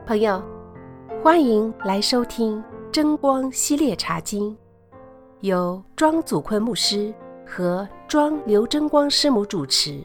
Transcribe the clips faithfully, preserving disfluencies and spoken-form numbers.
朋友，欢迎来收听真光系列茶经，由庄祖坤牧师和庄刘真光师母主持。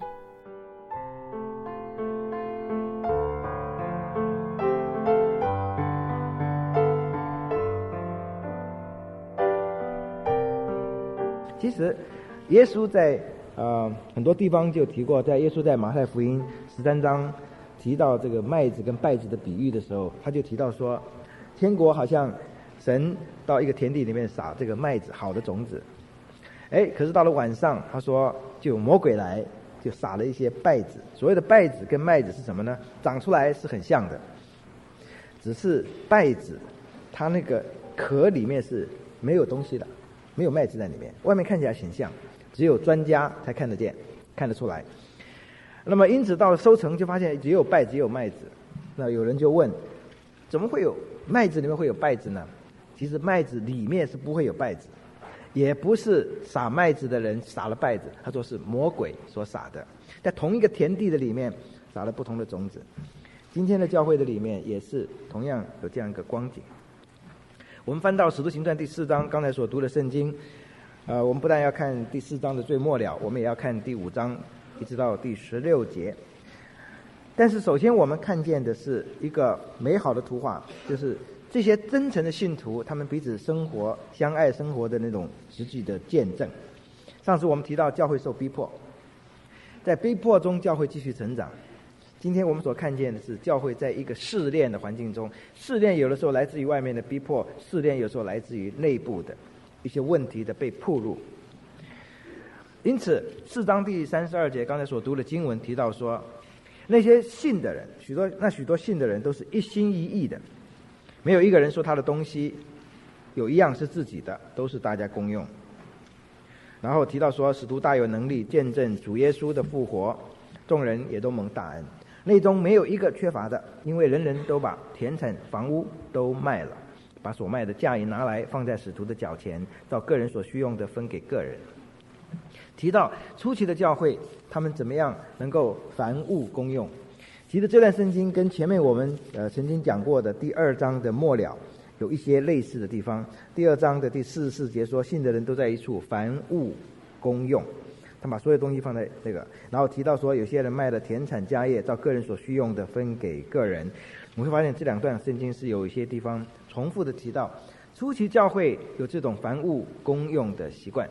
其实耶稣在呃很多地方就提过，在耶稣在马太福音十三章提到这个麦子跟稗子的比喻的时候，他就提到说，天国好像神到一个田地里面撒这个麦子好的种子，哎，可是到了晚上，他说就有魔鬼来，就撒了一些稗子。所谓的稗子跟麦子是什么呢？长出来是很像的，只是稗子它那个壳里面是没有东西的，没有麦子在里面，外面看起来很像，只有专家才看得见看得出来。那么因此到了收成就发现只有稗子只有麦子。那有人就问，怎么会有麦子里面会有稗子呢？其实麦子里面是不会有稗子，也不是撒麦子的人撒了稗子，他说是魔鬼所撒的，在同一个田地的里面撒了不同的种子。今天的教会的里面也是同样有这样一个光景。我们翻到使徒行传第四章，刚才所读的圣经，呃，我们不但要看第四章的最末了，我们也要看第五章一直到第十六节。但是首先我们看见的是一个美好的图画，就是这些真诚的信徒他们彼此生活相爱生活的那种实际的见证。上次我们提到教会受逼迫，在逼迫中教会继续成长。今天我们所看见的是教会在一个试炼的环境中，试炼有的时候来自于外面的逼迫，试炼有时候来自于内部的一些问题的被暴露。因此四章第三十二节刚才所读的经文提到说，那些信的人，许多那许多信的人都是一心一意的，没有一个人说他的东西有一样是自己的，都是大家公用。然后提到说，使徒大有能力见证主耶稣的复活，众人也都蒙大恩，内中没有一个缺乏的，因为人人都把田产房屋都卖了，把所卖的价银拿来放在使徒的脚前，照个人所需用的分给个人。提到初期的教会他们怎么样能够凡物公用。其实这段圣经跟前面我们呃曾经讲过的第二章的末了有一些类似的地方。第二章的第四十四节说，信的人都在一处，凡物公用，他把所有东西放在这个，然后提到说有些人卖了田产家业，照个人所需用的分给个人。你会发现这两段圣经是有一些地方重复的提到初期教会有这种凡物公用的习惯。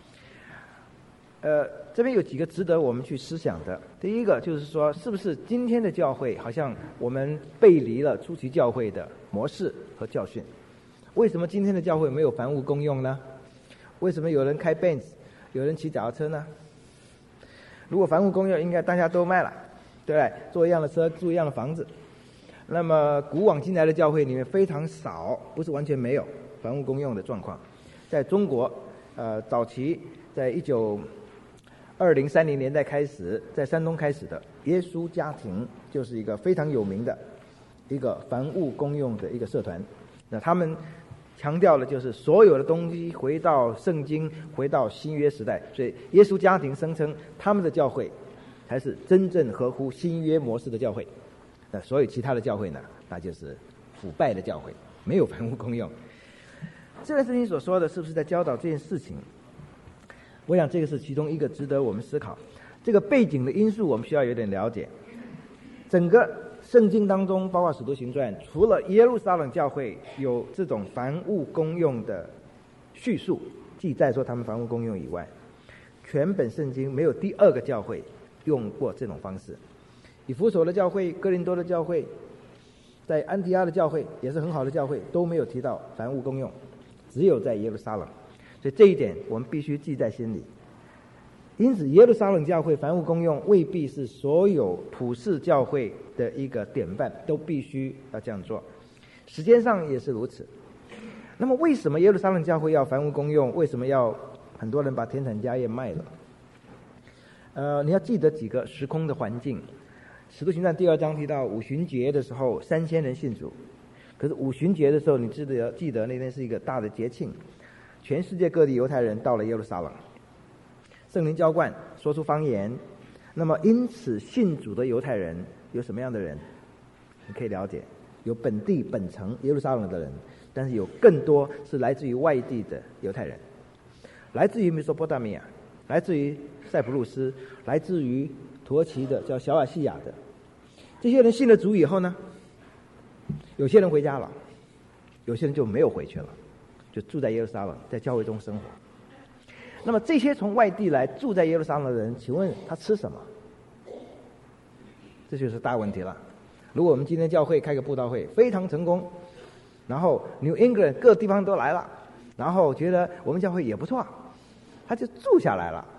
呃，这边有几个值得我们去思想的。第一个就是说，是不是今天的教会好像我们背离了初期教会的模式和教训？为什么今天的教会没有凡物公用呢？为什么有人开 Benz， 有人骑脚踏车呢？如果凡物公用，应该大家都卖了，对不对？坐一样的车，住一样的房子。那么古往今来的教会里面非常少，不是完全没有凡物公用的状况。在中国，呃，早期在一九二零三零年代开始，在山东开始的耶稣家庭，就是一个非常有名的一个凡物公用的一个社团。那他们强调的就是所有的东西回到圣经，回到新约时代。所以耶稣家庭声称他们的教会才是真正合乎新约模式的教会。那所有其他的教会呢，那就是腐败的教会，没有凡物公用。这段圣经所说的是不是在教导这件事情？我想这个是其中一个值得我们思考。这个背景的因素我们需要有点了解。整个圣经当中，包括使徒行传，除了耶路撒冷教会有这种凡物公用的叙述记载说他们凡物公用以外，全本圣经没有第二个教会用过这种方式。以弗所的教会、哥林多的教会，在安提阿的教会也是很好的教会，都没有提到凡物公用，只有在耶路撒冷。所以这一点我们必须记在心里。因此耶路撒冷教会凡物公用未必是所有普世教会的一个典范，都必须要这样做。时间上也是如此。那么为什么耶路撒冷教会要凡物公用？为什么要很多人把田产家业卖了？呃，你要记得几个时空的环境。使徒行传第二章提到五旬节的时候三千人信主，可是五旬节的时候你记得记得那天是一个大的节庆，全世界各地犹太人到了耶路撒冷，圣灵浇灌，说出方言。那么因此信主的犹太人有什么样的人？你可以了解， 有本地本城耶路撒冷的人，但是有更多是来自于外地的犹太人，来自于米索波大米亚，来自于塞浦路斯，来自于土耳其的叫小亚细亚的。这些人信了主以后呢，有些人回家了，有些人就没有回去了，就住在耶路撒冷，在教会中生活。那么这些从外地来住在耶路撒冷的人，请问他吃什么？这就是大问题了。如果我们今天教会开个布道会非常成功，然后 New England 各地方都来了，然后觉得我们教会也不错，他就住下来了，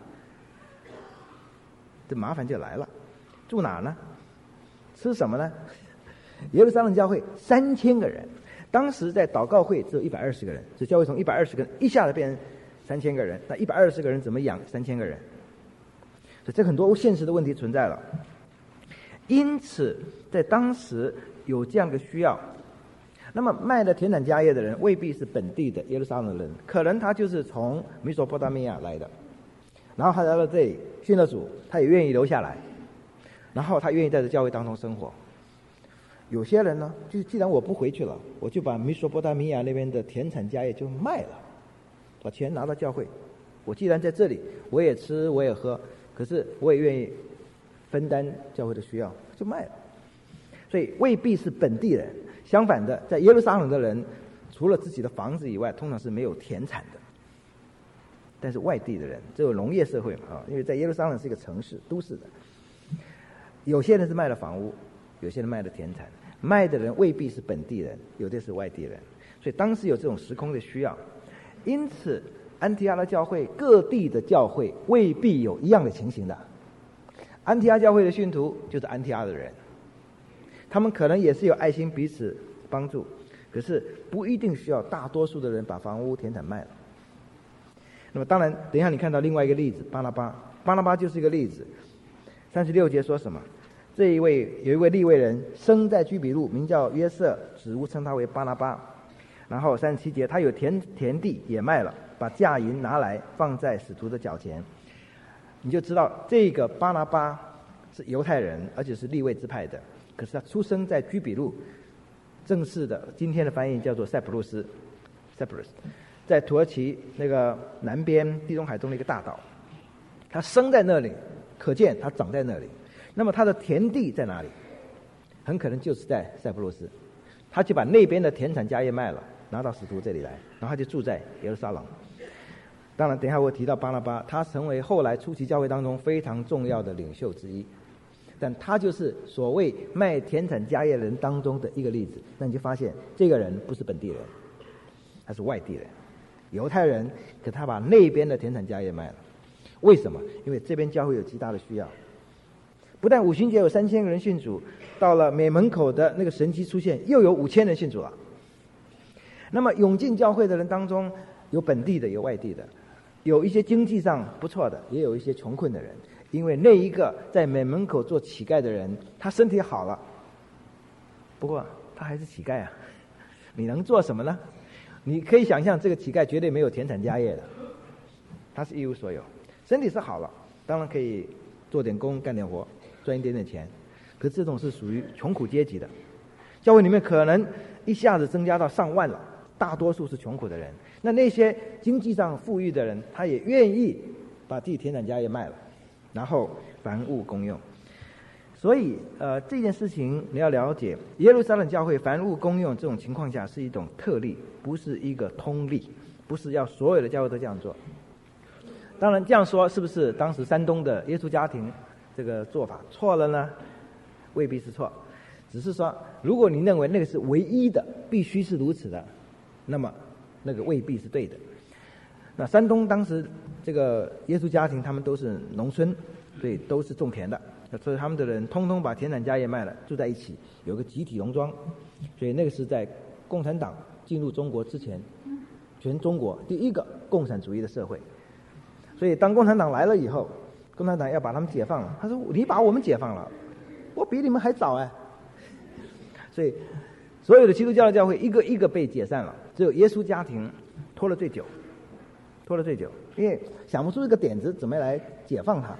这麻烦就来了。住哪呢？吃什么呢？耶路撒冷教会三千个人，当时在祷告会只有一百二十个人，这教会从一百二十个人一下子变成三千个人，那一百二十个人怎么养三千个人？所以这很多现实的问题存在了。因此在当时有这样的需要，那么卖的田产家业的人未必是本地的耶路撒冷的人，可能他就是从米索波大米亚来的，然后他来到这里信了主，他也愿意留下来，然后他愿意在这教会当中生活。有些人呢，就是既然我不回去了，我就把米索波大米亚那边的田产家业就卖了，把钱拿到教会。我既然在这里，我也吃我也喝，可是我也愿意分担教会的需要，就卖了。所以未必是本地人，相反的，在耶路撒冷的人除了自己的房子以外，通常是没有田产的。但是外地的人，这有农业社会嘛啊，因为在耶路撒冷是一个城市都市的，有些人是卖了房屋，有些人卖了田产，卖的人未必是本地人，有的是外地人。所以当时有这种时空的需要，因此安提阿的教会各地的教会未必有一样的情形的。安提阿教会的信徒就是安提阿的人，他们可能也是有爱心彼此帮助，可是不一定需要大多数的人把房屋田产卖了。那么当然等一下你看到另外一个例子，巴拿巴巴拿巴就是一个例子。三十六节说什么？这一位有一位利未人生在居比路，名叫约瑟，子屋称他为巴拿巴。然后三十七节，他有田田地也卖了，把价银拿来放在使徒的脚前。你就知道这个巴拿巴是犹太人，而且是利未支派的，可是他出生在居比路，正式的今天的翻译叫做塞浦路斯 Cyprus， 在土耳其那个南边地中海中的一个大岛。他生在那里，可见他长在那里。那么他的田地在哪里？很可能就是在塞浦路斯。他就把那边的田产家业卖了，拿到使徒这里来，然后他就住在耶路撒冷。当然等一下我提到巴拿巴，他成为后来初期教会当中非常重要的领袖之一，但他就是所谓卖田产家业人当中的一个例子。那你就发现这个人不是本地人，他是外地人，犹太人，可他把那边的田产家业卖了。为什么？因为这边教会有极大的需要。不但五旬节有三千个人信主，到了美门口的那个神迹出现，又有五千人信主了。那么涌进教会的人当中，有本地的，有外地的，有一些经济上不错的，也有一些穷困的人。因为那一个在美门口做乞丐的人，他身体好了，不过他还是乞丐啊，你能做什么呢？你可以想象，这个乞丐绝对没有田产家业的，他是一无所有，身体是好了，当然可以做点工干点活赚一点点钱，可是这种是属于穷苦阶级的。教会里面可能一下子增加到上万了，大多数是穷苦的人。那那些经济上富裕的人，他也愿意把自己田产家业卖了，然后凡物公用。所以呃，这件事情你要了解，耶路撒冷教会凡物公用这种情况下是一种特例，不是一个通例，不是要所有的教会都这样做。当然这样说是不是当时山东的耶稣家庭这个做法错了呢？未必是错，只是说如果你认为那个是唯一的，必须是如此的，那么那个未必是对的。那山东当时这个耶稣家庭他们都是农村，所以都是种田的，所以他们的人通通把田产家业卖了，住在一起，有个集体农庄。所以那个是在共产党进入中国之前，全中国第一个共产主义的社会。所以当共产党来了以后，共产党要把他们解放了，他说你把我们解放了，我比你们还早哎。所以所有的基督教的教会一个一个被解散了，只有耶稣家庭拖了最久，拖了最久，因为想不出一个点子怎么来解放他，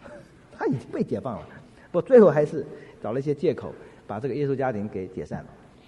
他已经被解放了，不，最后还是找了一些借口把这个耶稣家庭给解散了。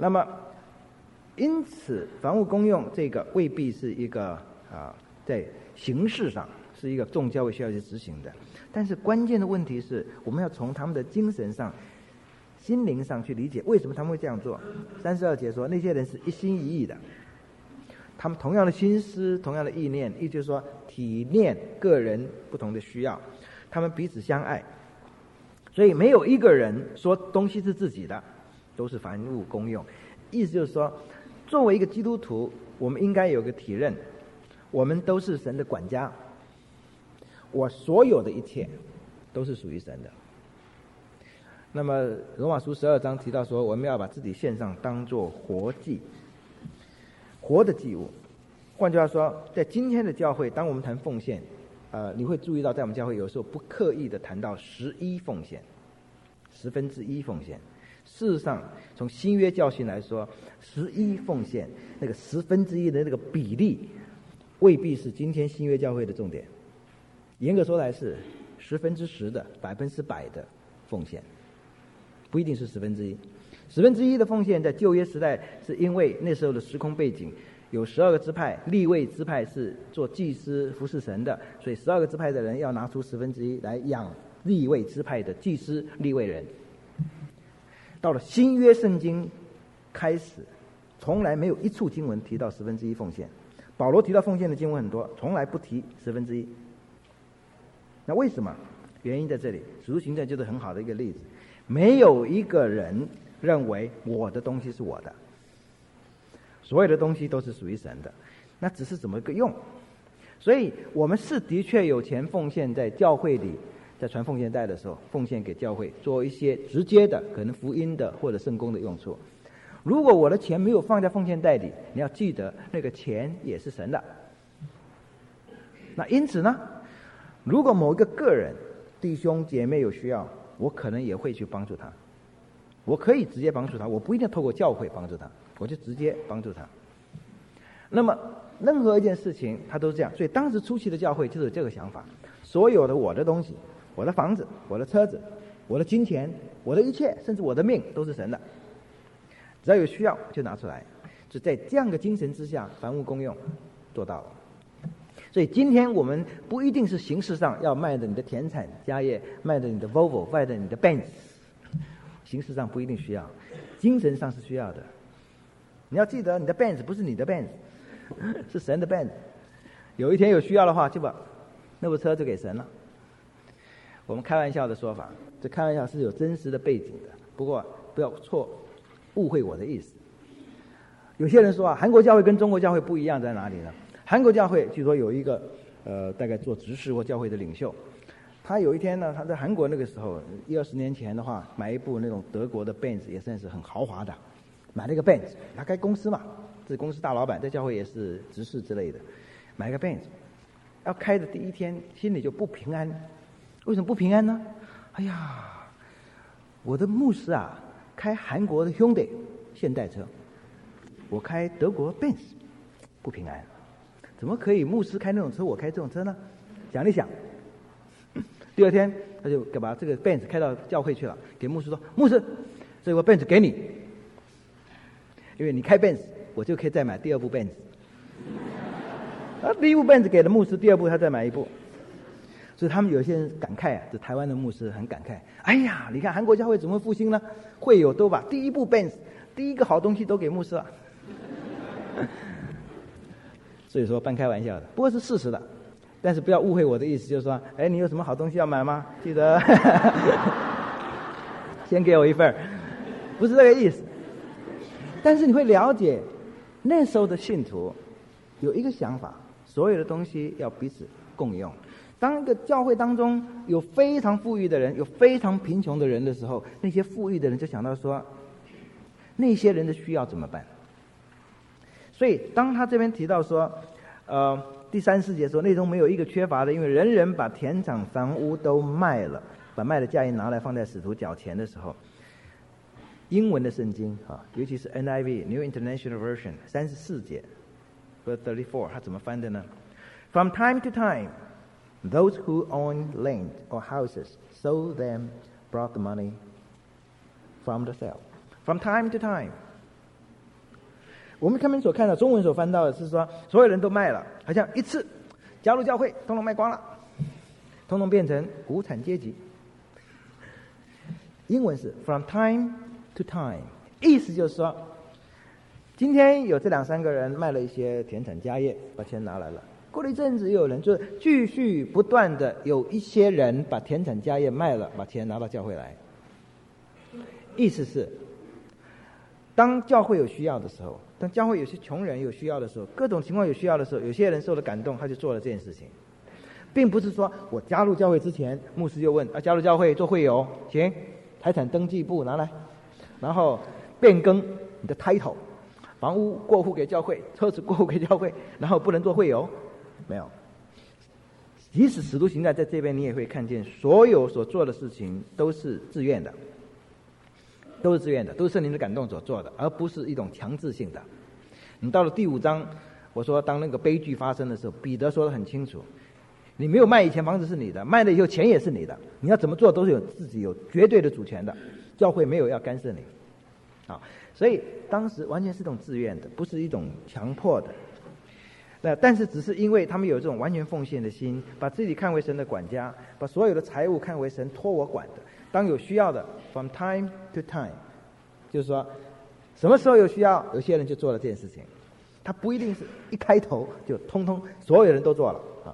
那么因此房屋公用这个未必是一个啊在形式上是一个众教会需要去执行的，但是关键的问题是我们要从他们的精神上心灵上去理解为什么他们会这样做。三十二节说那些人是一心一意的，他们同样的心思同样的意念，也就是说体念个人不同的需要，他们彼此相爱，所以没有一个人说东西是自己的，都是凡物公用。意思就是说作为一个基督徒，我们应该有个体认，我们都是神的管家，我所有的一切都是属于神的。那么罗马书十二章提到说，我们要把自己献上当作活祭，活的祭物。换句话说，在今天的教会，当我们谈奉献，呃，你会注意到在我们教会有时候不刻意的谈到十一奉献，十分之一奉献。事实上从新约教训来说，十一奉献那个十分之一的那个比例未必是今天新约教会的重点，严格说来是十分之十的百分之百的奉献，不一定是十分之一。十分之一的奉献在旧约时代是因为那时候的时空背景，有十二个支派，利未支派是做祭司服侍神的，所以十二个支派的人要拿出十分之一来养利未支派的祭司利未人。到了新约圣经开始，从来没有一处经文提到十分之一奉献。保罗提到奉献的经文很多，从来不提十分之一。那为什么？原因在这里，使徒行传就是很好的一个例子。没有一个人认为我的东西是我的，所有的东西都是属于神的，那只是怎么个用。所以我们是的确有钱奉献在教会里，在传奉献带的时候奉献给教会，做一些直接的可能福音的或者圣工的用处。如果我的钱没有放在奉献袋里，你要记得那个钱也是神的。那因此呢，如果某一个个人弟兄姐妹有需要，我可能也会去帮助他，我可以直接帮助他，我不一定透过教会帮助他，我就直接帮助他。那么任何一件事情他都是这样，所以当时初期的教会就是有这个想法，所有的我的东西，我的房子，我的车子，我的金钱，我的一切，甚至我的命都是神的，只要有需要就拿出来。就在这样的精神之下，凡物公用做到了。所以今天我们不一定是形式上要卖的你的田产家业，卖的你的 Volvo， 卖的你的 Benz， 形式上不一定需要，精神上是需要的。你要记得你的 Benz 不是你的 Benz， 是神的 Benz。 有一天有需要的话，就把那部车就给神了。我们开玩笑的说法，这开玩笑是有真实的背景的，不过不要错误会我的意思。有些人说啊，韩国教会跟中国教会不一样在哪里呢？韩国教会据说有一个呃，大概做执事或教会的领袖，他有一天呢，他在韩国那个时候一二十年前的话，买一部那种德国的 Benz， 也算是很豪华的，买了一个 Benz， 他开公司嘛，这公司大老板，在教会也是执事之类的，买一个 Benz， 要开的第一天心里就不平安。为什么不平安呢？哎呀，我的牧师啊开韩国的 Hyundai 现代车，我开德国 Benz， 不平安。怎么可以牧师开那种车，我开这种车呢？想一想，第二天他就把这个 Benz 开到教会去了，给牧师说：“牧师，这个 Benz 给你，因为你开 Benz， 我就可以再买第二部 Benz。”啊，第一部 Benz 给了牧师，第二部他再买一部。所以他们有些人感慨啊，这台湾的牧师很感慨：“哎呀，你看韩国教会怎么会复兴呢？会友都把第一部 Benz， 第一个好东西都给牧师了。”所以说半开玩笑的，不过是事实的，但是不要误会我的意思，就是说，哎，你有什么好东西要买吗？记得先给我一份，不是这个意思。但是你会了解，那时候的信徒有一个想法，所有的东西要彼此共用。当一个教会当中有非常富裕的人，有非常贫穷的人的时候，那些富裕的人就想到说，那些人的需要怎么办？所以当他这边提到说呃，第三四节说内中没有一个缺乏的，因为人人把田场房屋都卖了，把卖的价银拿来放在使徒脚前的时候，英文的圣经啊，尤其是 N I V New International Version 三十四节 verse thirty-four， 它怎么翻的呢？ From time to time those who owned land or houses sold them, brought the money from the sale. From time to time 我们他们所看到中文所翻到的是说，所有人都卖了，好像一次加入教会，统统卖光了，统统变成无产阶级。英文是 from time to time， 意思就是说，今天有这两三个人卖了一些田产家业，把钱拿来了。过了一阵子，又有人就继续不断的有一些人把田产家业卖了，把钱拿到教会来。意思是，当教会有需要的时候，当教会有些穷人有需要的时候，各种情况有需要的时候，有些人受了感动，他就做了这件事情，并不是说我加入教会之前，牧师就问啊，加入教会做会友，行，财产登记簿拿来，然后变更你的 title， 房屋过户给教会，车子过户给教会，然后不能做会友，没有。即使使徒行传在这边，你也会看见，所有所做的事情都是自愿的。都是自愿的，都是圣灵的感动所做的，而不是一种强制性的。你到了第五章，我说当那个悲剧发生的时候，彼得说得很清楚，你没有卖以前房子是你的，卖了以后钱也是你的，你要怎么做都是有自己有绝对的主权的，教会没有要干涉你。啊，所以当时完全是一种自愿的，不是一种强迫的。那但是只是因为他们有这种完全奉献的心，把自己看为神的管家，把所有的财物看为神托我管的。当有需要的 from time to time， 就是说什么时候有需要，有些人就做了这件事情，他不一定是一开头就通通所有人都做了啊。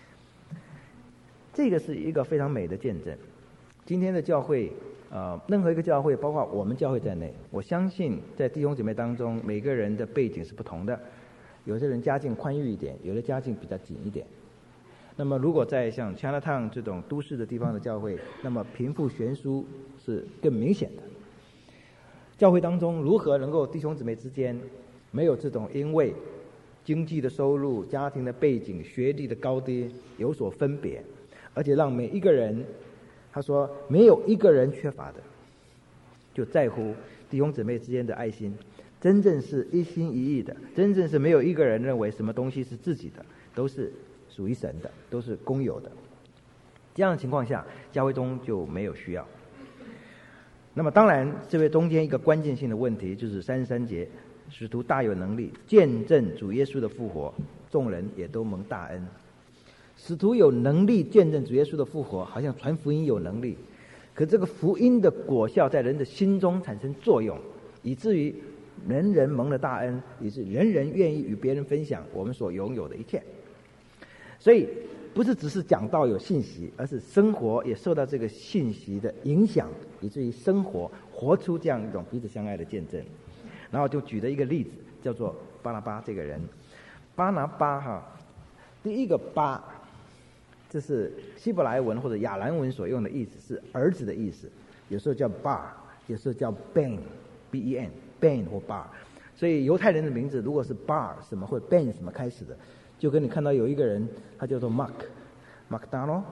这个是一个非常美的见证。今天的教会呃，任何一个教会包括我们教会在内，我相信在弟兄姐妹当中，每个人的背景是不同的，有些人家境宽裕一点，有的家境比较紧一点。那么如果在像 Chinatown 这种都市的地方的教会，那么贫富悬殊是更明显的。教会当中如何能够弟兄姊妹之间没有这种因为经济的收入、家庭的背景、学历的高低有所分别，而且让每一个人，他说没有一个人缺乏的，就在乎弟兄姊妹之间的爱心，真正是一心一意的，真正是没有一个人认为什么东西是自己的，都是属于神的，都是公有的。这样的情况下，教会中就没有需要。那么当然，这位中间一个关键性的问题就是三十三节，使徒大有能力见证主耶稣的复活，众人也都蒙大恩。使徒有能力见证主耶稣的复活，好像传福音有能力，可这个福音的果效在人的心中产生作用，以至于人人蒙了大恩，以致人人愿意与别人分享我们所拥有的一切。所以不是只是讲道有信息，而是生活也受到这个信息的影响，以至于生活活出这样一种彼此相爱的见证。然后就举了一个例子，叫做巴拿巴这个人。巴拿巴哈，第一个巴，这是希伯来文或者亚兰文所用的意思，是儿子的意思，有时候叫 bar， 有时候叫 ben b e n ben 或 bar。所以犹太人的名字如果是 bar 什么或者 ben 什么开始的，就跟你看到有一个人，他叫做 Mark McDonald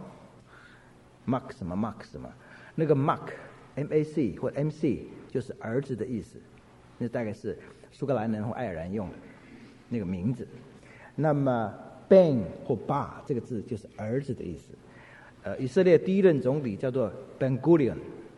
Mark 什么 Mark 什么，那个 Mark M A C 或 M C 就是儿子的意思，那大概是苏格兰人或爱尔兰用的那个名字。那么 Ben 或 Bar 这个字就是儿子的意思。呃，以色列第一任总理叫做 Ben Gurion，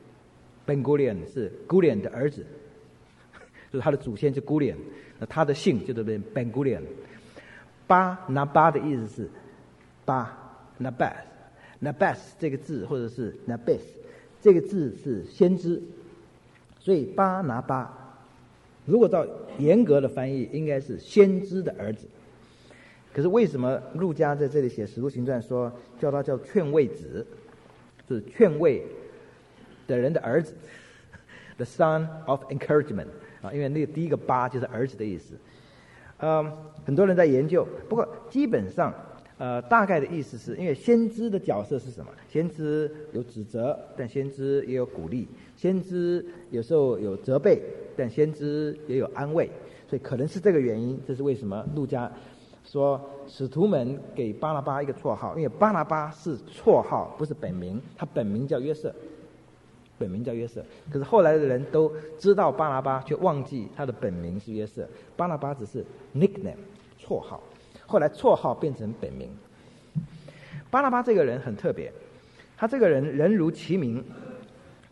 Ben Gurion 是 Gurion 的儿子，就是他的祖先是 Gurion， 那他的姓就叫 Ben Gurion。巴拿巴的意思是巴 Nabas Nabas 这个字，或者是 Nabas 这个字是先知，所以巴拿巴如果照严格的翻译应该是先知的儿子。可是为什么路加在这里写使徒行传说叫他叫劝慰子，就是劝慰的人的儿子 The son of encouragement 啊，因为那个第一个巴就是儿子的意思。嗯，很多人在研究，不过基本上，呃，大概的意思是因为先知的角色是什么？先知有指责，但先知也有鼓励；先知有时候有责备，但先知也有安慰。所以可能是这个原因，这是为什么路加说使徒们给巴拿巴一个绰号，因为巴拿巴是绰号，不是本名，他本名叫约瑟。本名叫约瑟，可是后来的人都知道巴拿巴，却忘记他的本名是约瑟。巴拿巴只是 nickname 绰号，后来绰号变成本名。巴拿巴这个人很特别，他这个人人如其名，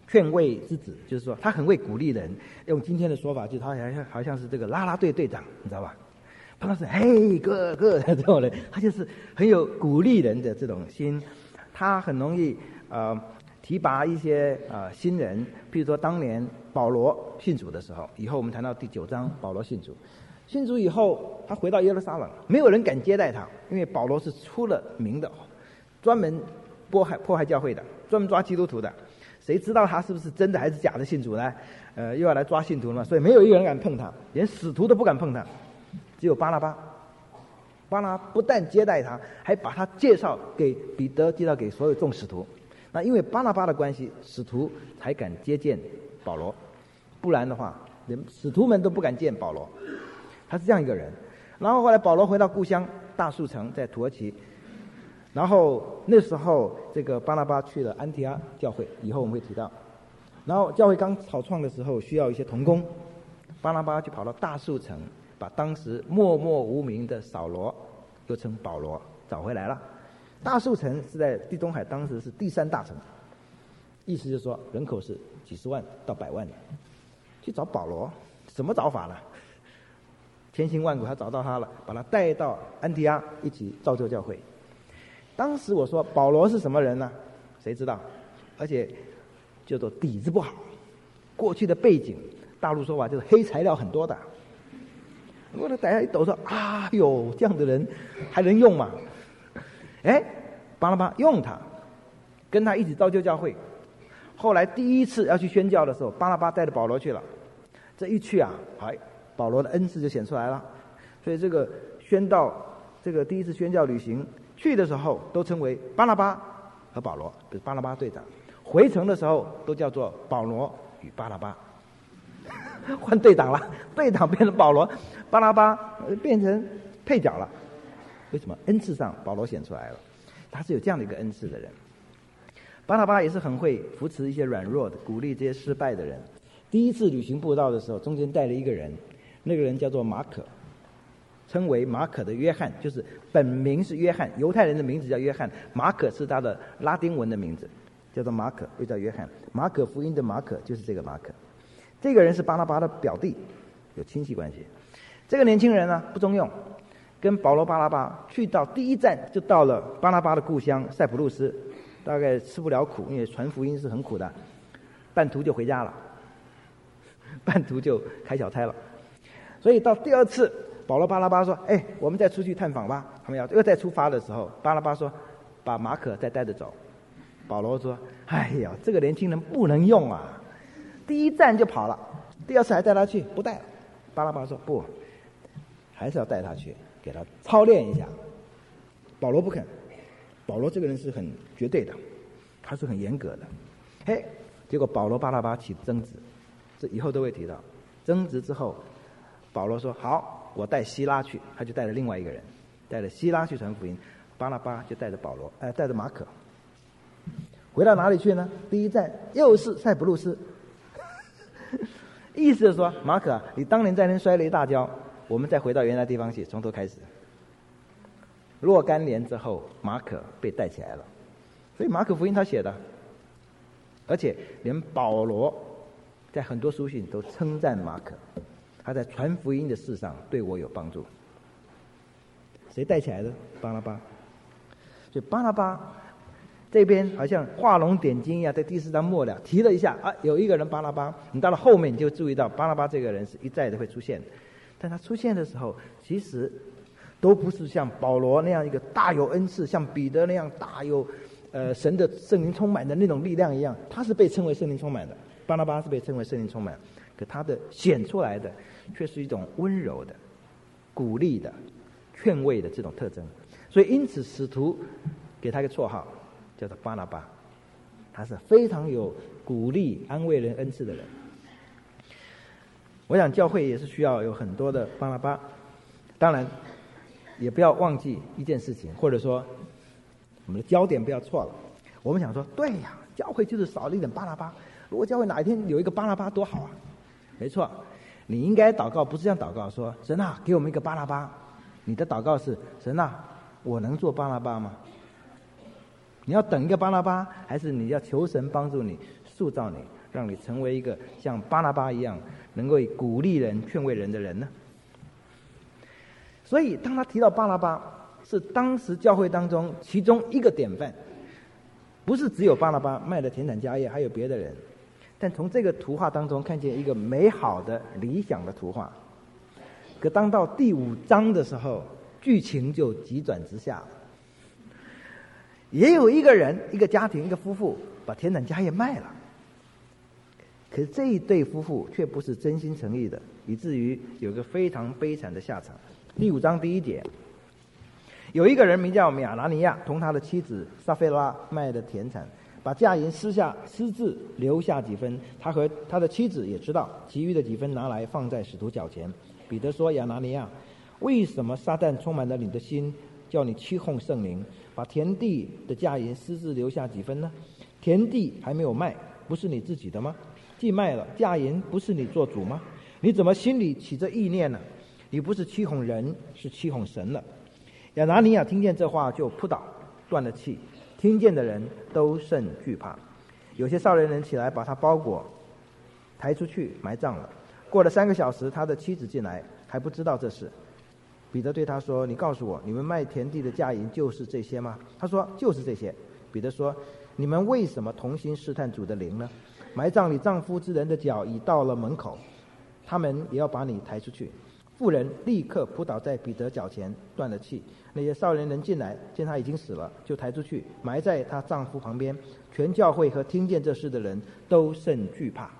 劝慰之子，就是说他很会鼓励人。用今天的说法，就是他好像好像是这个啦啦队队长，你知道吧？碰到是嘿哥哥这种人，他就是很有鼓励人的这种心。他很容易呃提拔一些呃新人，譬如说当年保罗信主的时候，以后我们谈到第九章，保罗信主。信主以后，他回到耶路撒冷，没有人敢接待他，因为保罗是出了名的，专门迫害迫害教会的，专门抓基督徒的。谁知道他是不是真的还是假的信主呢？呃，又要来抓信徒嘛，所以没有一个人敢碰他，连使徒都不敢碰他，只有巴拿巴。巴拿巴不但接待他，还把他介绍给彼得，介绍给所有众使徒。那因为巴拿巴的关系，使徒才敢接见保罗，不然的话，连使徒们都不敢见保罗。他是这样一个人。然后后来保罗回到故乡大树城，在土耳其。然后那时候这个巴拿巴去了安提阿教会，以后我们会提到。然后教会刚草创的时候需要一些同工，巴拿巴就跑到大树城，把当时默默无名的扫罗，又称保罗找回来了。大树城是在地中海，当时是第三大城，意思就是说人口是几十万到百万的。去找保罗，怎么找法呢？千辛万苦他找到他了，把他带到安提阿一起造就教会。当时我说保罗是什么人呢？谁知道？而且叫做底子不好，过去的背景，大陆说法就是黑材料很多的。我的大家一抖说啊哟，这样的人还能用吗？哎，巴拿巴用他，跟他一起造就教会。后来第一次要去宣教的时候，巴拿巴带着保罗去了。这一去啊，哎，保罗的恩赐就显出来了。所以这个宣道，这个第一次宣教旅行去的时候，都称为巴拿巴和保罗，比如巴拿巴队长。回程的时候都叫做保罗与巴拿巴。换队长了，队长变成保罗，巴拿巴变成配角了。为什么？恩赐上保罗显出来了，他是有这样的一个恩赐的人。巴拿巴也是很会扶持一些软弱的，鼓励这些失败的人。第一次旅行布道的时候，中间带了一个人，那个人叫做马可，称为马可的约翰，就是本名是约翰，犹太人的名字叫约翰，马可是他的拉丁文的名字，叫做马可，又叫约翰。马可福音的马可就是这个马可。这个人是巴拿巴的表弟，有亲戚关系。这个年轻人呢不中用，跟保罗巴拿巴去到第一站就到了巴拿巴的故乡塞浦路斯，大概吃不了苦，因为传福音是很苦的，半途就回家了，半途就开小差了。所以到第二次，保罗巴拿巴说：“哎，我们再出去探访吧。”他们要又再出发的时候，巴拿巴说：“把马可再带着走。”保罗说：“哎呀，这个年轻人不能用啊！第一站就跑了，第二次还带他去，不带了。”巴拿巴说：“不，还是要带他去，给他操练一下。”保罗不肯，保罗这个人是很绝对的，他是很严格的。嘿，结果保罗巴拿巴起争执，这以后都会提到。争执之后，保罗说：“好，我带希拉去。”他就带了另外一个人，带了希拉去传福音。巴拿巴就带着保罗，哎，带着马可。回到哪里去呢？第一站又是塞浦路斯。意思是说，马可啊，你当年在那摔了一大跤，我们再回到原来地方去，从头开始。若干年之后，马可被带起来了，所以马可福音他写的，而且连保罗在很多书信都称赞马可，他在传福音的事上对我有帮助。谁带起来的？巴拿巴。所以巴拿巴这边好像画龙点睛一样，在第四章末了提了一下啊，有一个人巴拿巴，你到了后面你就注意到巴拿巴这个人是一再的会出现，但他出现的时候，其实都不是像保罗那样一个大有恩赐，像彼得那样大有呃神的圣灵充满的那种力量一样，他是被称为圣灵充满的，巴拿巴是被称为圣灵充满，可他的显出来的却是一种温柔的、鼓励的、劝慰的这种特征，所以因此使徒给他一个绰号叫做巴拿巴，他是非常有鼓励安慰人恩赐的人。我想教会也是需要有很多的巴拿巴，当然也不要忘记一件事情，或者说我们的焦点不要错了。我们想说，对呀，教会就是少了一点巴拿巴，如果教会哪一天有一个巴拿巴多好啊。没错，你应该祷告不是这样祷告，说神啊给我们一个巴拿巴，你的祷告是神啊我能做巴拿巴吗？你要等一个巴拿巴，还是你要求神帮助你塑造你， 让你成为一个像巴拿巴一样能够鼓励人、劝慰人的人呢？所以当他提到巴拿巴是当时教会当中其中一个典范，不是只有巴拿巴卖了田产家业，还有别的人，但从这个图画当中看见一个美好的理想的图画。可当到第五章的时候，剧情就急转直下了。也有一个人，一个家庭，一个夫妇把田产家业卖了，可是这一对夫妇却不是真心诚意的，以至于有个非常悲惨的下场。第五章第一节，有一个人名叫亚拿尼亚，同他的妻子撒菲拉卖的田产，把价银私下私自留下几分，他和他的妻子也知道，其余的几分拿来放在使徒脚前。彼得说：亚拿尼亚，为什么撒旦充满了你的心，叫你欺哄圣灵，把田地的价银私自留下几分呢？田地还没有卖，不是你自己的吗？既卖了，价银不是你做主吗？你怎么心里起这意念呢？你不是欺哄人，是欺哄神了。亚拿尼亚听见这话就扑倒，断了气。听见的人都甚惧怕。有些少年人起来，把他包裹抬出去埋葬了。过了三个小时，他的妻子进来，还不知道这事。彼得对他说：你告诉我，你们卖田地的价银就是这些吗？他说：就是这些。彼得说：你们为什么同心试探主的灵呢？埋葬你丈夫之人的脚已到了门口，他们也要把你抬出去。妇人立刻扑倒在彼得脚前，断了气。那些少年人进来，见他已经死了，就抬出去埋在她丈夫旁边。全教会和听见这事的人都甚惧怕。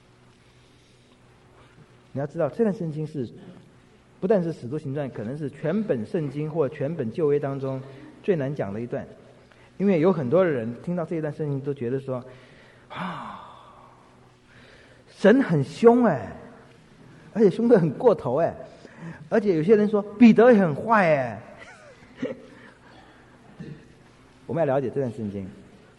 你要知道，这段圣经是不但是使徒行传，可能是全本圣经或全本旧约当中最难讲的一段，因为有很多人听到这一段圣经都觉得说，啊，神很凶哎，而且凶得很过头哎，而且有些人说彼得也很坏哎。我们要了解这段圣经，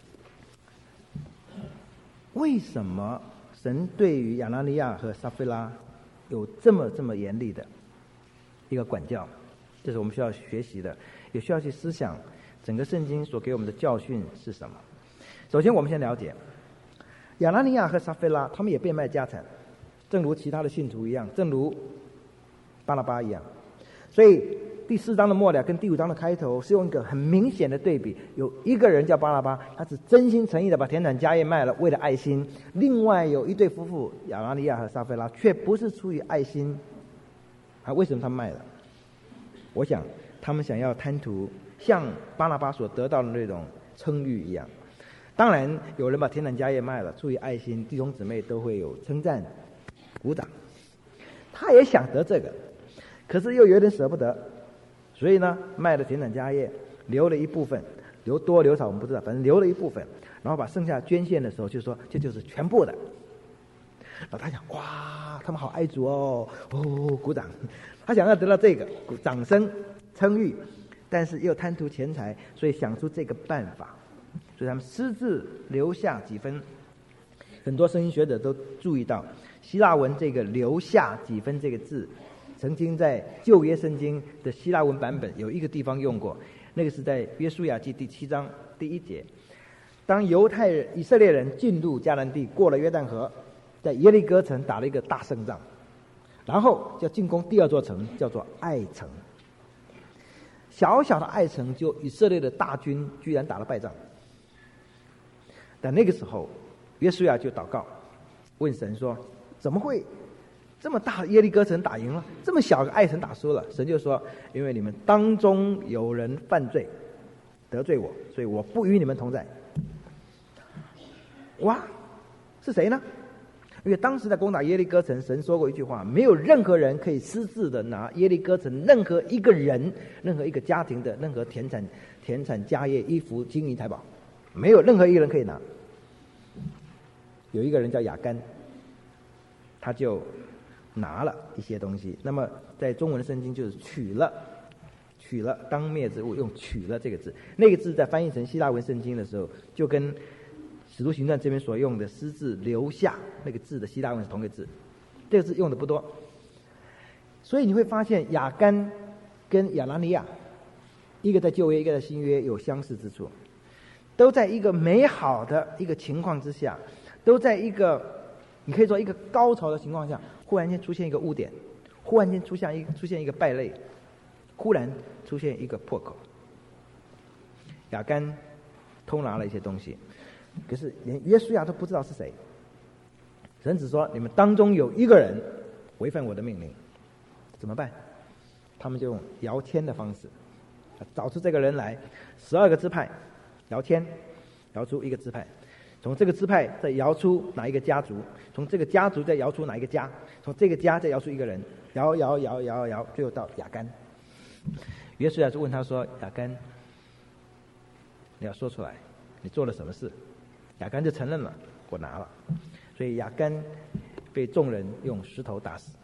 为什么神对于亚拿尼亚和撒菲拉有这么这么严厉的一个管教？这是我们需要学习的，也需要去思想整个圣经所给我们的教训是什么。首先我们先了解亚拿尼亚和撒菲拉，他们也变卖家产，正如其他的信徒一样，正如巴拿巴一样。所以第四章的末了跟第五章的开头是用一个很明显的对比，有一个人叫巴拿巴，他是真心诚意的把田产家业卖了，为了爱心；另外有一对夫妇亚拿尼亚和撒菲拉，却不是出于爱心。啊，为什么他们卖了？我想他们想要贪图像巴拿巴所得到的那种称誉一样。当然有人把田产家业卖了，出于爱心，弟兄姊妹都会有称赞鼓掌。他也想得这个，可是又有点舍不得，所以呢卖了田产家业，留了一部分，留多留少我们不知道，反正留了一部分，然后把剩下捐献的时候就说这就是全部的。然后他想，哇，他们好爱主哦，哦，鼓掌。他想要得到这个掌声称誉，但是又贪图钱财，所以想出这个办法，所以他们私自留下几分。很多圣经学者都注意到希腊文这个留下几分这个字曾经在旧约圣经的希腊文版本有一个地方用过，那个是在约书亚记第七章第一节。当犹太人以色列人进入迦南地，过了约旦河，在耶利哥城打了一个大胜仗，然后就进攻第二座城，叫做爱城。小小的爱城，就以色列的大军居然打了败仗。但那个时候约书亚就祷告问神说，怎么会这么大的耶利哥城打赢了，这么小的爱城打输了？神就说，因为你们当中有人犯罪得罪我，所以我不与你们同在。哇，是谁呢？因为当时在攻打耶利哥城，神说过一句话，没有任何人可以私自的拿耶利哥城任何一个人、任何一个家庭的任何田产、田产家业、衣服、金银财宝，没有任何一个人可以拿。有一个人叫亚干，他就拿了一些东西。那么在中文圣经就是取了，取了当灭之物，用取了这个字。那个字在翻译成希腊文圣经的时候，就跟使徒行传这边所用的私自留下那个字的希腊文是同一个字，这个字用的不多。所以你会发现亚干跟亚拿尼亚，一个在旧约，一个在新约，有相似之处，都在一个美好的一个情况之下， 都在一个你可以说一个高潮的情况下，忽然间出现一个污点，忽然间出现一出现一个败类，忽然出现一个破口。亚干偷拿了一些东西，可是连约书亚都不知道是谁。神只说你们当中有一个人违反我的命令，怎么办？他们就用摇签的方式找出这个人来，十二个支派摇签，摇出一个支派，从这个支派再摇出哪一个家族，从这个家族再摇出哪一个家，从这个家再摇出一个人，摇摇摇摇摇，最后到亚干。约书亚就问他说：亚干，你要说出来，你做了什么事？亚干就承认了，我拿了。所以亚干被众人用石头打死，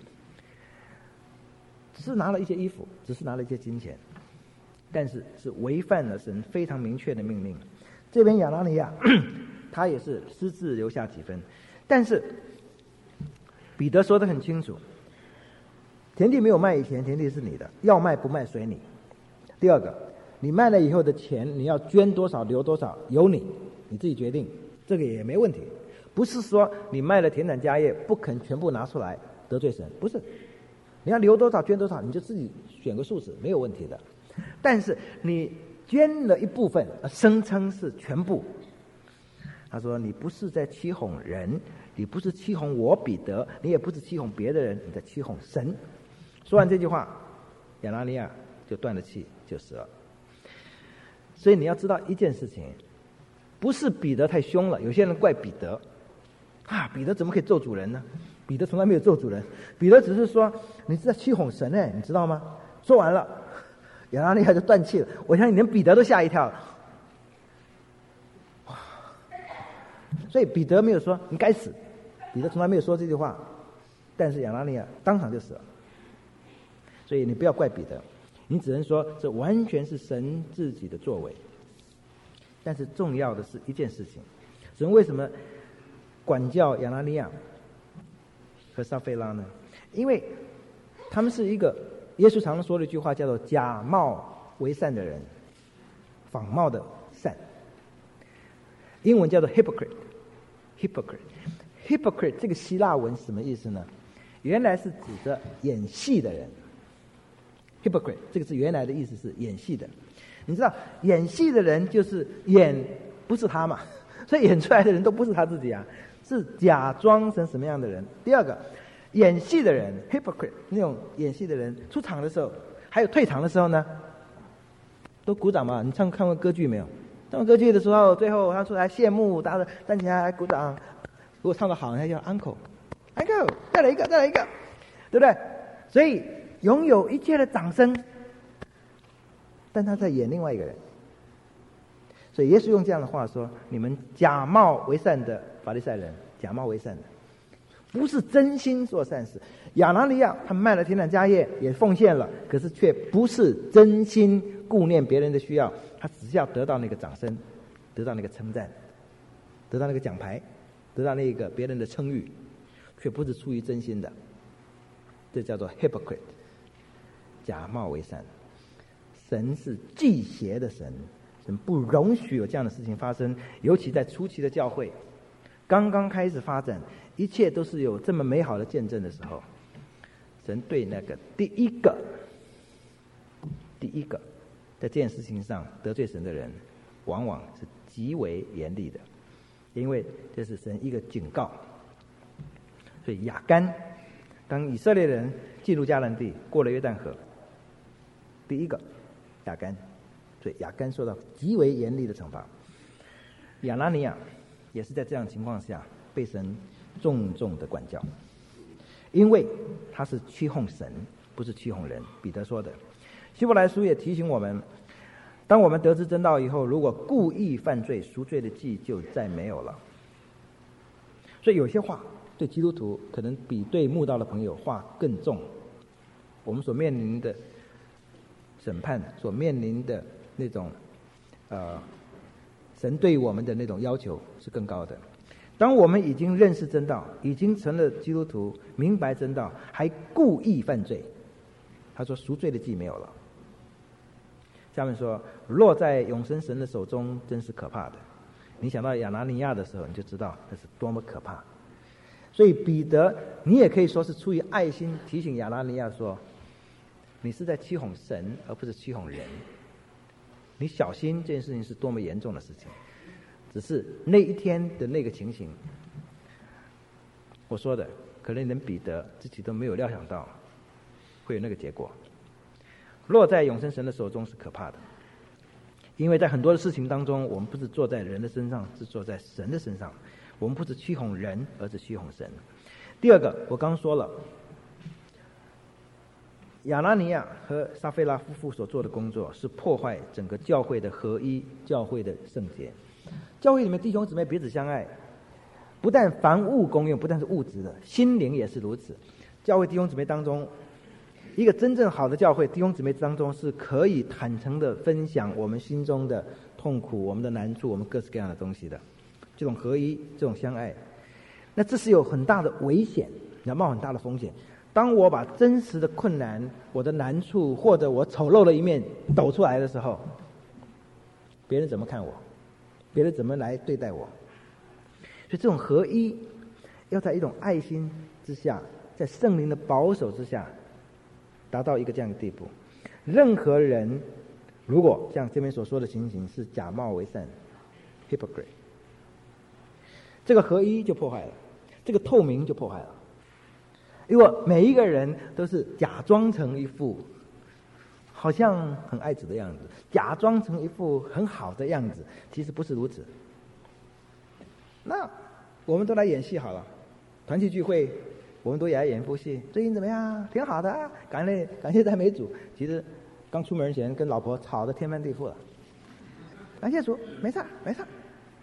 只是拿了一些衣服，只是拿了一些金钱，但是是违反了神非常明确的命令。这边亚拿尼亚他也是私自留下几分，但是彼得说得很清楚，田地没有卖以前，田地是你的，要卖不卖随你。第二个，你卖了以后的钱，你要捐多少留多少，由你，你自己决定，这个也没问题。不是说你卖了田产家业不肯全部拿出来得罪神，不是，你要留多少捐多少，你就自己选个数字，没有问题的。但是你捐了一部分，声称是全部，他说你不是在欺哄人，你不是欺哄我彼得，你也不是欺哄别的人，你在欺哄神。说完这句话，亚拿尼亚就断了气，就死了。所以你要知道一件事情，不是彼得太凶了，有些人怪彼得啊，彼得怎么可以咒主人呢？彼得从来没有咒主人，彼得只是说你是在欺哄神哎，你知道吗？说完了，亚拿尼亚就断气了。我相信连彼得都吓一跳了。所以彼得没有说你该死，彼得从来没有说这句话，但是亚拿尼亚当场就死了。所以你不要怪彼得，你只能说这完全是神自己的作为。但是重要的是一件事情，神为什么管教亚拿尼亚和撒非拉呢？因为他们是一个耶稣常说的一句话，叫做假冒为善的人，仿冒的善，英文叫做 hypocrite hypocrite hypocrite 这个希腊文是什么意思呢？原来是指着演戏的人。 hypocrite 这个字原来的意思是演戏的。你知道演戏的人就是演不是他嘛，所以演出来的人都不是他自己啊，是假装成什么样的人。第二个，演戏的人 hypocrite 那种演戏的人出场的时候还有退场的时候呢都鼓掌嘛。你唱看过歌剧没有？唱过歌剧的时候最后他出来谢幕，大家站起来鼓掌，如果唱得好他叫 uncle uncle 再来一个再来一个，对不对？所以拥有一切的掌声，但他在演另外一个人。所以耶稣用这样的话说，你们假冒为善的法利赛人，假冒为善的不是真心做善事。亚拿尼亚他卖了田产家业也奉献了，可是却不是真心顾念别人的需要，他只是要得到那个掌声，得到那个称赞，得到那个奖牌，得到那个别人的称誉，却不是出于真心的。这叫做 hypocrite， 假冒为善。神是忌邪的神，神不容许有这样的事情发生。尤其在初期的教会刚刚开始发展，一切都是有这么美好的见证的时候，神对那个第一个第一个在这件事情上得罪神的人，往往是极为严厉的，因为这是神一个警告。所以亚干当以色列人进入迦南地，过了约旦河，第一个亚干，所以亚干受到极为严厉的惩罚。亚拿尼亚也是在这样的情况下被神重重的管教，因为他是欺哄神，不是欺哄人。彼得说的，希伯来书也提醒我们，当我们得知真道以后，如果故意犯罪，赎罪的祭就再没有了。所以有些话对基督徒可能比对慕道的朋友话更重，我们所面临的审判，所面临的那种呃神对我们的那种要求是更高的。当我们已经认识真道，已经成了基督徒，明白真道，还故意犯罪，他说赎罪的祭没有了。下面说，落在永生神的手中真是可怕的， 你想到亚拿尼亚的时候，你就知道那是多么可怕。所以彼得，你也可以说是出于爱心提醒亚拿尼亚说，你是在欺哄神，而不是欺哄人。你小心这件事情是多么严重的事情。只是那一天的那个情形，我说的，可能连彼得自己都没有料想到会有那个结果。落在永生神的手中是可怕的。因为在很多的事情当中，我们不是坐在人的身上，是坐在神的身上。我们不是欺哄人，而是欺哄神。第二个，我刚说了，亚拿尼亚和撒非拉夫妇所做的工作是破坏整个教会的合一，教会的圣洁。教会里面弟兄姊妹彼此相爱，不但凡物公用，不但是物质的，心灵也是如此。教会弟兄姊妹当中，一个真正好的教会，弟兄姊妹当中是可以坦诚的分享我们心中的痛苦、我们的难处、我们各式各样的东西的。这种合一，这种相爱，那这是有很大的危险，要冒很大的风险。当我把真实的困难、我的难处或者我丑陋的一面抖出来的时候，别人怎么看我？别人怎么来对待我？所以这种合一，要在一种爱心之下，在圣灵的保守之下，达到一个这样的地步。任何人如果像这边所说的情形是假冒为善 hypocrite， 这个合一就破坏了，这个透明就破坏了。如果每一个人都是假装成一副好像很爱主的样子，假装成一副很好的样子，其实不是如此。那我们都来演戏好了，团契聚会我们都也来演一部戏，最近怎么样？挺好的啊，感谢感谢赞美主。其实刚出门前跟老婆吵得天翻地覆了，感谢主，没事没事。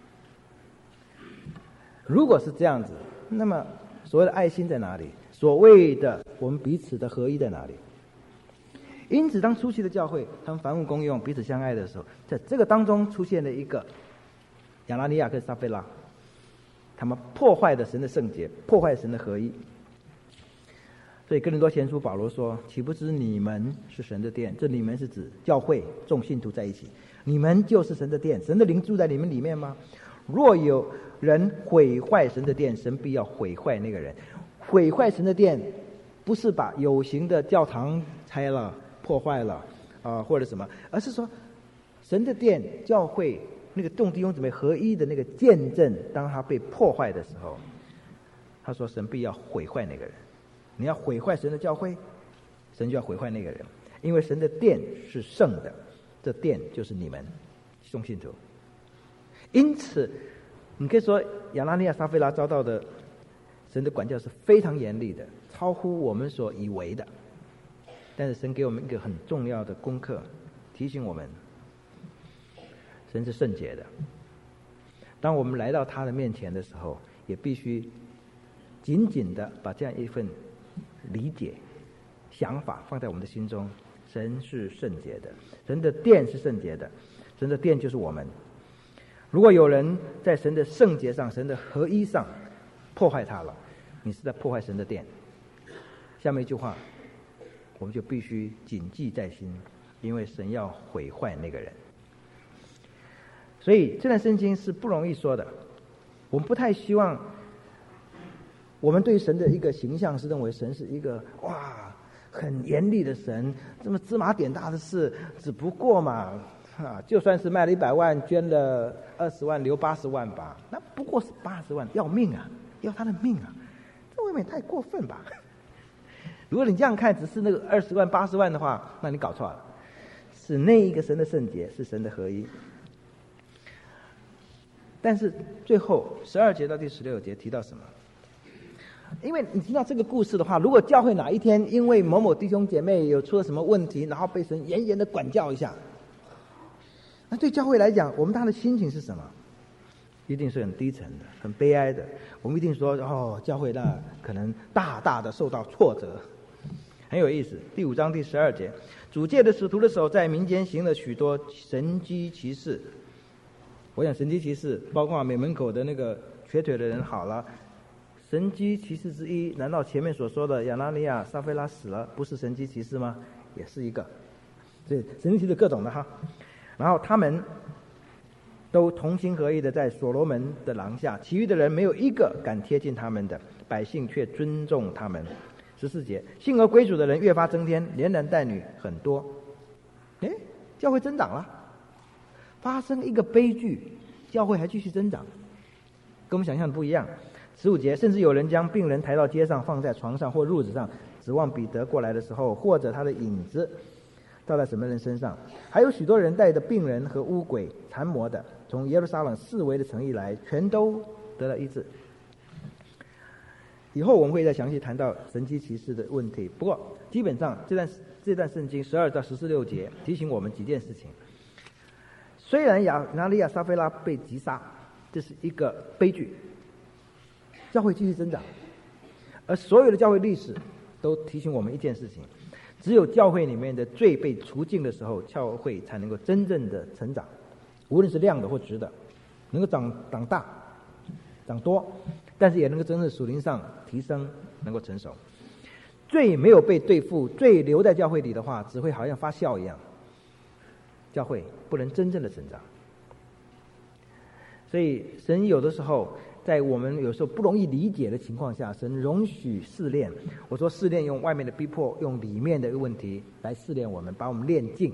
如果是这样子，那么所谓的爱心在哪里？所谓的我们彼此的合一在哪里？因此当初期的教会他们凡物公用，彼此相爱的时候，在这个当中出现了一个亚拿尼亚跟撒非拉，他们破坏了神的圣洁，破坏神的合一。所以哥林多前书保罗说，岂不知你们是神的殿？这你们是指教会众信徒在一起，你们就是神的殿，神的灵住在你们里面吗？若有人毁坏神的殿，神必要毁坏那个人。毁坏神的殿不是把有形的教堂拆了破坏了啊、呃、或者什么，而是说神的殿教会那个众弟兄姊妹合一的那个见证，当他被破坏的时候，他说神必要毁坏那个人。你要毁坏神的教会，神就要毁坏那个人，因为神的殿是圣的，这殿就是你们众信徒。因此你可以说亚拿尼亚撒非拉遭到的神的管教是非常严厉的，超乎我们所以为的。但是神给我们一个很重要的功课，提醒我们神是圣洁的。当我们来到他的面前的时候，也必须紧紧的把这样一份理解想法放在我们的心中。神是圣洁的，神的殿是圣洁的，神的殿就是我们。如果有人在神的圣洁上、神的合一上破坏它了，你是在破坏神的殿。下面一句话我们就必须谨记在心，因为神要毁坏那个人。所以这段圣经是不容易说的，我们不太希望我们对神的一个形象是认为神是一个哇很严厉的神，这么芝麻点大的事，只不过嘛啊，就算是卖了一百万，捐了二十万，留八十万吧，那不过是八十万，要命啊，要他的命啊，这未免太过分吧？如果你这样看，只是那个二十万、八十万的话，那你搞错了。是那一个神的圣洁，是神的合一。但是最后十二节到第十六节提到什么？因为你听到这个故事的话，如果教会哪一天因为某某弟兄姐妹有出了什么问题，然后被神严严的管教一下，那对教会来讲，我们他的心情是什么？一定是很低沉的，很悲哀的。我们一定说，哦，教会那可能大大的受到挫折。很有意思，第五章第十二节，主借的使徒的手在民间行了许多神机奇事。我想神机奇事包括美门口的那个瘸腿的人好了，神机奇事之一，难道前面所说的亚拿尼亚撒非拉死了不是神机奇事吗？也是一个。所以神机奇事各种的哈。然后他们都同心合意的在所罗门的廊下，其余的人没有一个敢贴近他们的，百姓却尊重他们。十四节，信而归主的人越发增添，连男带女很多。诶，教会增长了，发生一个悲剧，教会还继续增长，跟我们想象的不一样。十五节，甚至有人将病人抬到街上，放在床上或褥子上，指望彼得过来的时候，或者他的影子照在什么人身上。还有许多人带着病人和污鬼、残魔的，从耶路撒冷四围的城邑来，全都得了医治。以后我们会再详细谈到神迹奇事的问题。不过基本上这段这段圣经十二到十四六节提醒我们几件事情。虽然亚拿尼亚、撒非拉被击杀，这是一个悲剧，教会继续增长，而所有的教会历史都提醒我们一件事情：只有教会里面的罪被除尽的时候，教会才能够真正的成长，无论是量的或质的，能够长长大、长多，但是也能够真正属灵上提升，能够成熟。罪没有被对付，罪留在教会里的话，只会好像发酵一样，教会不能真正的成长。所以神有的时候在我们有时候不容易理解的情况下，神容许试炼。我说试炼用外面的逼迫，用里面的一个问题来试炼我们，把我们炼净。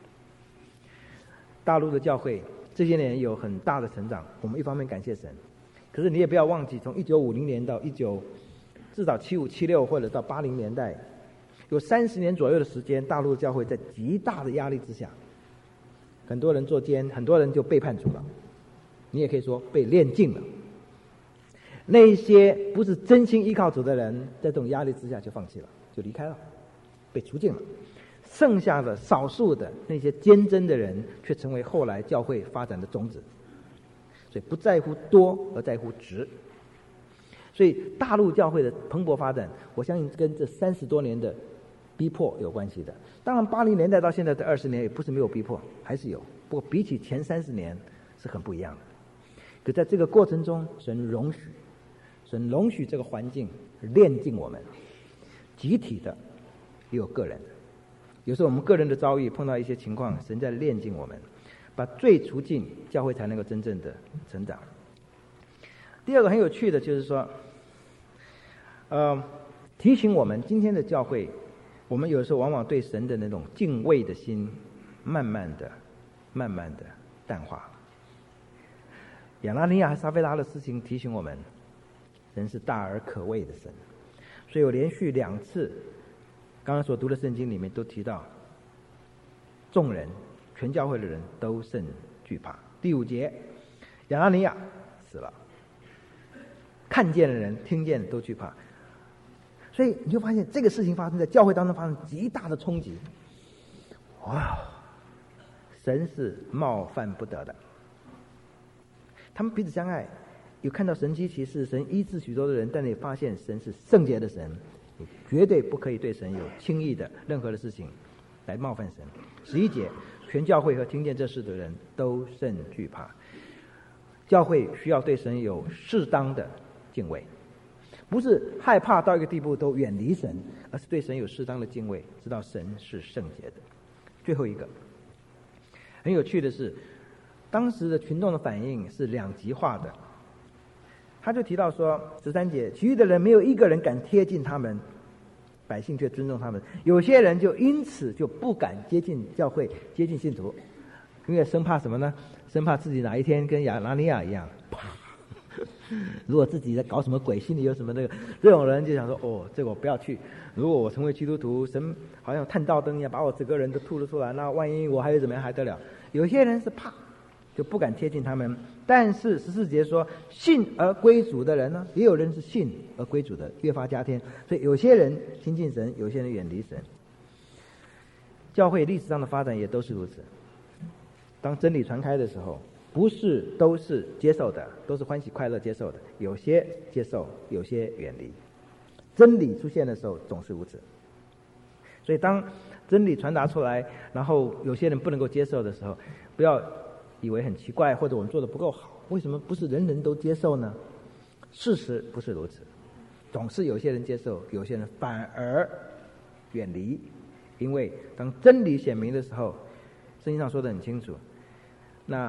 大陆的教会这些年有很大的成长，我们一方面感谢神，可是你也不要忘记，从一九五零年到一九至少七五七六或者到八零年代，有三十年左右的时间，大陆的教会在极大的压力之下，很多人作奸，很多人就背叛主了，你也可以说被炼净了。那些不是真心依靠主的人，在这种压力之下就放弃了，就离开了，被除尽了。剩下的少数的那些坚贞的人，却成为后来教会发展的种子。所以不在乎多，而在乎值。所以大陆教会的蓬勃发展，我相信跟这三十多年的逼迫有关系的。当然八零年代到现在的二十年也不是没有逼迫，还是有，不过比起前三十年是很不一样的。可在这个过程中，神容许神容许这个环境炼净我们，集体的也有个人的。有时候我们个人的遭遇碰到一些情况，神在炼净我们，把罪除尽，教会才能够真正的成长。第二个很有趣的就是说，呃，提醒我们今天的教会，我们有时候往往对神的那种敬畏的心，慢慢的、慢慢的淡化。亚拿尼亚和撒非拉的事情提醒我们，神是大而可畏的神。所以我连续两次刚刚所读的圣经里面都提到，众人全教会的人都甚惧怕。第五节，亚拿尼亚死了，看见的人听见的都惧怕。所以你就发现这个事情发生在教会当中，发生极大的冲击。哇，神是冒犯不得的。他们彼此相爱，有看到神迹奇事，神医治许多的人，但你发现神是圣洁的神，你绝对不可以对神有轻易的任何的事情来冒犯神。十一节，全教会和听见这事的人都甚惧怕。教会需要对神有适当的敬畏，不是害怕到一个地步都远离神，而是对神有适当的敬畏，知道神是圣洁的。最后一个很有趣的是，当时的群众的反应是两极化的。他就提到说，十三节，其余的人没有一个人敢贴近他们，百姓却尊重他们。有些人就因此就不敢接近教会，接近信徒，因为生怕什么呢？生怕自己哪一天跟亚拿尼亚一样，啪！如果自己在搞什么鬼，心里有什么那个，这种人就想说，哦，这个我不要去。如果我成为基督徒，神好像探照灯一样，把我整个人都吐了出来，那万一我还有怎么样还得了？有些人是怕，就不敢贴近他们。但是十四节说，信而归主的人呢，也有人是信而归主的，越发加添。所以有些人亲近神，有些人远离神。教会历史上的发展也都是如此。当真理传开的时候，不是都是接受的，都是欢喜快乐接受的，有些接受，有些远离。真理出现的时候总是如此。所以当真理传达出来，然后有些人不能够接受的时候，不要以为很奇怪，或者我们做的不够好，为什么不是人人都接受呢？事实不是如此，总是有些人接受，有些人反而远离。因为当真理显明的时候，圣经上说得很清楚，那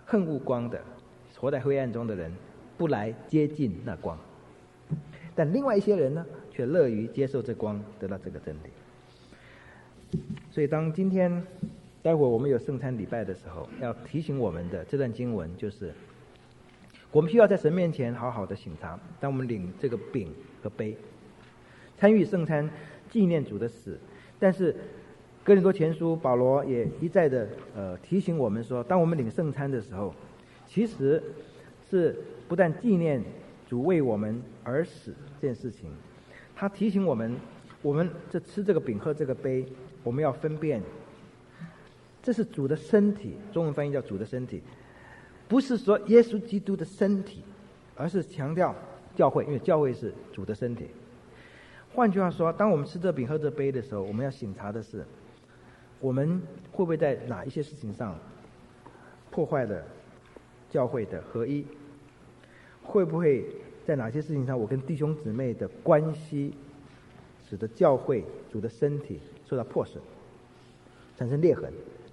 恨恶光的，活在黑暗中的人不来接近那光，但另外一些人呢，却乐于接受这光，得到这个真理。所以当今天待会我们有圣餐礼拜的时候，要提醒我们的这段经文就是，我们需要在神面前好好的省察。当我们领这个饼和杯，参与圣餐，纪念主的死，但是哥林多前书保罗也一再的呃提醒我们说，当我们领圣餐的时候，其实是不但纪念主为我们而死这件事情，他提醒我们，我们这吃这个饼喝这个杯，我们要分辨，这是主的身体，中文翻译叫主的身体，不是说耶稣基督的身体，而是强调教会，因为教会是主的身体。换句话说，当我们吃这饼喝这杯的时候，我们要省察的是，我们会不会在哪一些事情上破坏了教会的合一？会不会在哪些事情上，我跟弟兄姊妹的关系使得教会主的身体受到破损，产生裂痕？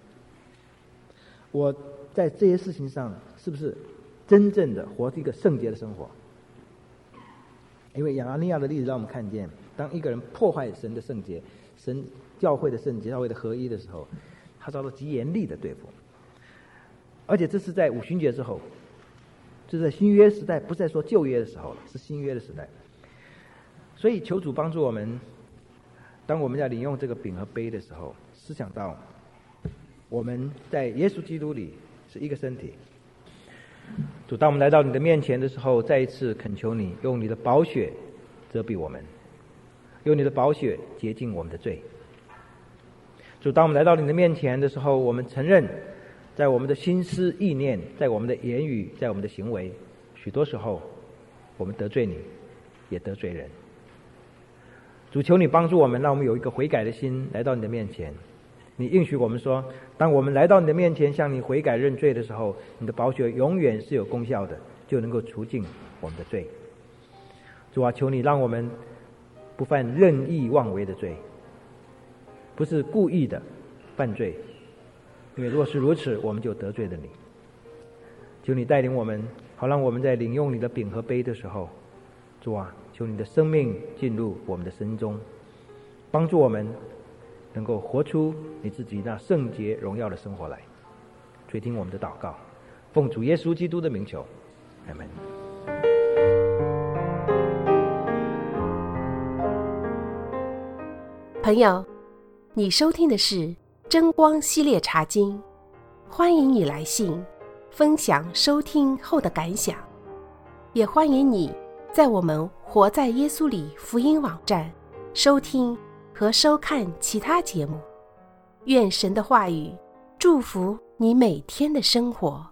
我在这些事情上是不是真正的活一个圣洁的生活？因为亚拿尼亚的例子让我们看见，当一个人破坏神的圣洁，神教会的圣洁，教会的合一的时候，他遭到极严厉的对付。而且这是在五旬节之后，这是在新约时代，不是在说旧约的时候了，是新约的时代。所以求主帮助我们，当我们在领用这个饼和杯的时候，思想到我们在耶稣基督里是一个身体。主，当我们来到你的面前的时候，再一次恳求你用你的宝血遮蔽我们，用你的宝血洁净我们的罪。主，当我们来到你的面前的时候，我们承认在我们的心思意念，在我们的言语，在我们的行为，许多时候我们得罪你，也得罪人。主，求你帮助我们，让我们有一个悔改的心来到你的面前。你应许我们说，当我们来到你的面前向你悔改认罪的时候，你的宝血永远是有功效的，就能够除尽我们的罪。主啊，求你让我们不犯任意妄为的罪，不是故意的犯罪，因为若是如此，我们就得罪了你。求你带领我们，好让我们在领用你的饼和杯的时候，主啊，求你的生命进入我们的心中，帮助我们能够活出你自己那圣洁荣耀的生活来。垂听我们的祷告，奉主耶稣基督的名求，阿们。 朋友，你收听的是真光系列茶经，欢迎你来信分享收听后的感想，也欢迎你在我们活在耶稣里福音网站收听和收看其他节目。愿神的话语祝福你每天的生活。